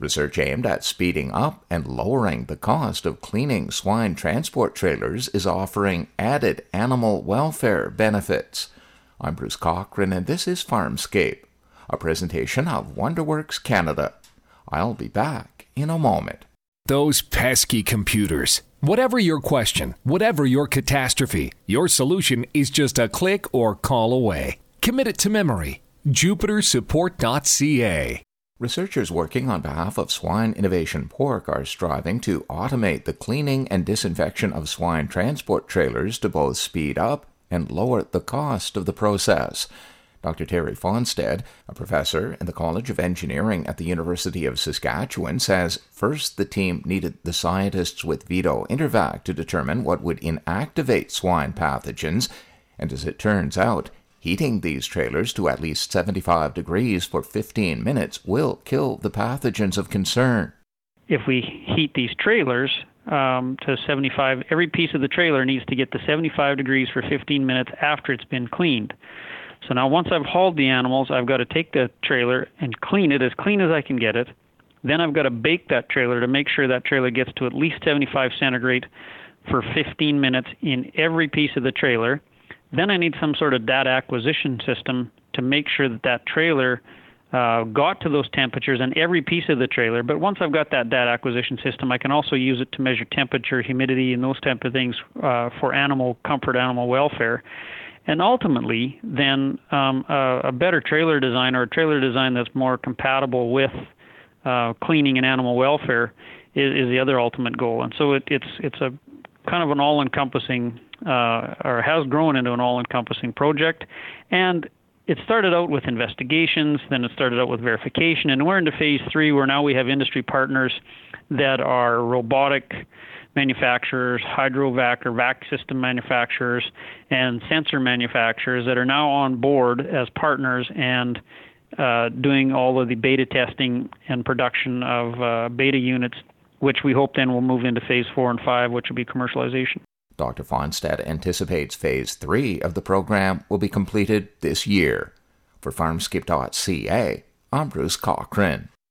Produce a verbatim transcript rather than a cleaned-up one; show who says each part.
Speaker 1: Research aimed at speeding up and lowering the cost of cleaning swine transport trailers is offering added animal welfare benefits. I'm Bruce Cochran, and this is Farmscape, a presentation of WonderWorks Canada. I'll be back in a moment.
Speaker 2: Those pesky computers. Whatever your question, whatever your catastrophe, your solution is just a click or call away. Commit it to memory. Jupiter Support dot C A.
Speaker 1: Researchers working on behalf of Swine Innovation Pork are striving to automate the cleaning and disinfection of swine transport trailers to both speed up and lower the cost of the process. Doctor Terry Fonstad, a professor in the College of Engineering at the University of Saskatchewan, says first the team needed the scientists with Vito Intervac to determine what would inactivate swine pathogens, and as it turns out, heating these trailers to at least seventy-five degrees for fifteen minutes will kill the pathogens of concern.
Speaker 3: If we heat these trailers um, to seventy-five, every piece of the trailer needs to get to seventy-five degrees for fifteen minutes after it's been cleaned. So now once I've hauled the animals, I've got to take the trailer and clean it as clean as I can get it. Then I've got to bake that trailer to make sure that trailer gets to at least seventy-five centigrade for fifteen minutes in every piece of the trailer. Then I need some sort of data acquisition system to make sure that that trailer uh, got to those temperatures in every piece of the trailer. But once I've got that data acquisition system, I can also use it to measure temperature, humidity, and those type of things uh, for animal comfort, animal welfare. And ultimately, then um, a, a better trailer design, or a trailer design that's more compatible with uh, cleaning and animal welfare, is, is the other ultimate goal. And so it, it's it's a kind of an all-encompassing, uh, or has grown into an all-encompassing project. And it started out with investigations, then it started out with verification, and we're into phase three, where now we have industry partners that are robotic manufacturers, hydrovac or vac system manufacturers, and sensor manufacturers that are now on board as partners and uh, doing all of the beta testing and production of uh, beta units, which we hope then will move into phase four and five, which will be commercialization.
Speaker 1: Doctor Fonstad anticipates phase three of the program will be completed this year. For Farmscape dot C A, I'm Bruce Cochran.